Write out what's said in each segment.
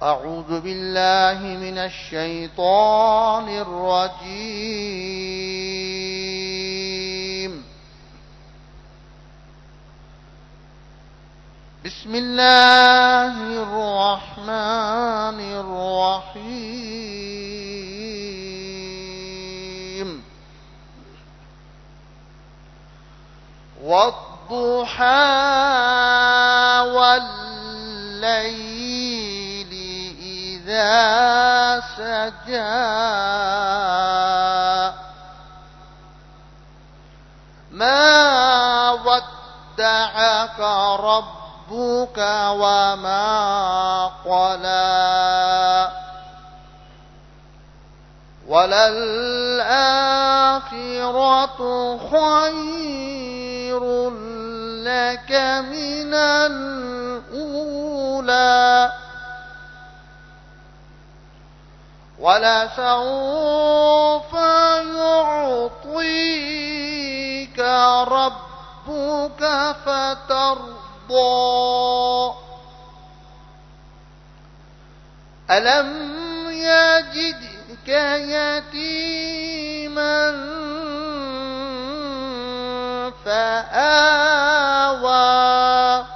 أعوذ بالله من الشيطان الرجيم. بسم الله الرحمن الرحيم. والضحى والليل إذا سجى ما ودعك ربك وما قلى وللآخرة خير لك من الأولى ولسوف يعطيك ربك فترضى ألم يجدك يتيما فآوى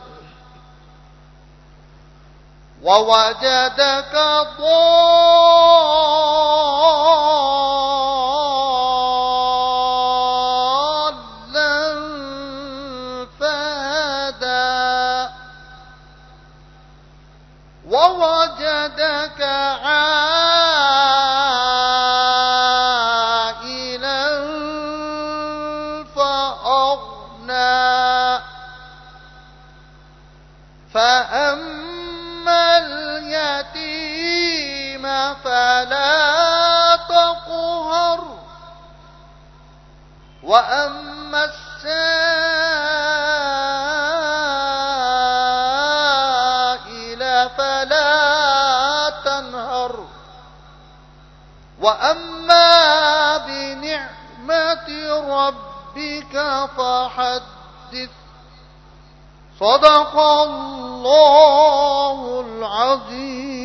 ووجدك ضالا فهدى ووجدك عائلا فأغنى فأما اليتيم فلا تقهر وأما السائل فلا تنهر وأما بنعمة ربك فحدث. صدق الله العظيم.